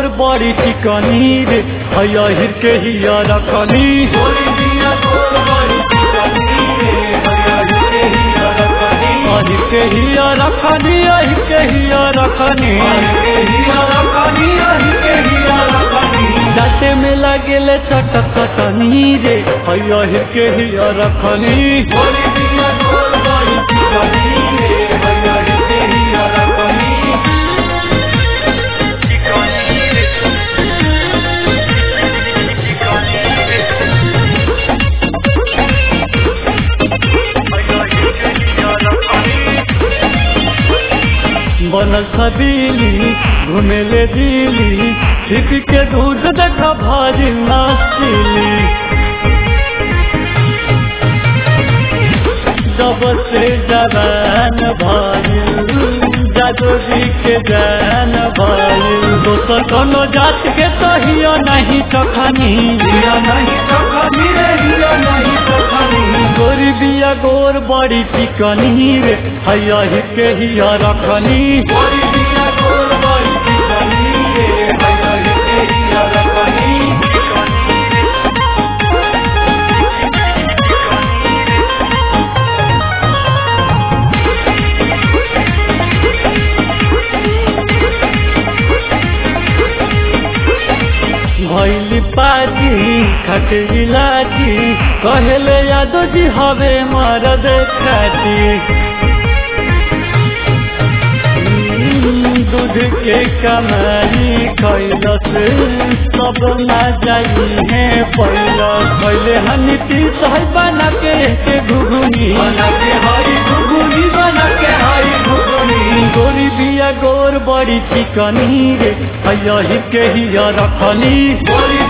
बड़ी चिकनी रे हैया हिर के हिया रखनी हिर के हिया रखनी हिर के हिया रखनी जाते में लगेले चटक चटनी रे हैया हिर के हिया रखनी बनल छबीली घुमेले दिली छिप के दूध देखा भारी नाचिली जब से जवान भाई जादू जी के जान भाई दोसर कोनो जात के तो हिया नहीं चखनी गोरी बिया गोर बड़ी चिकनी रे हैया हिर के हिया रखनी भैली पाजी खटरी लाची कहले यादव जी हवे मरद खाती दूध के कमाई खैलस सब ना जाई है पहले हनीति सही बना के घुघुनी गोरी बिया गोर बड़ी चिकनी रे हैया हिर के हिया रखनी